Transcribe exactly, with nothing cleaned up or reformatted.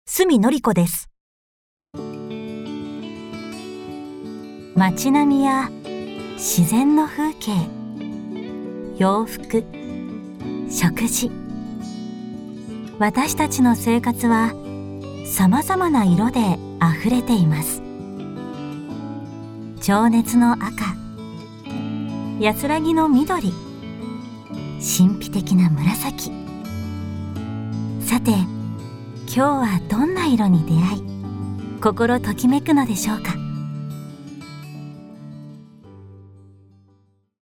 角典子です。街並みや自然の風景、洋服、食事、私たちの生活はさまざまな色であふれています。情熱の赤、安らぎの緑、神秘的な紫。さて、今日はどんな色に出会い、心ときめくのでしょうか。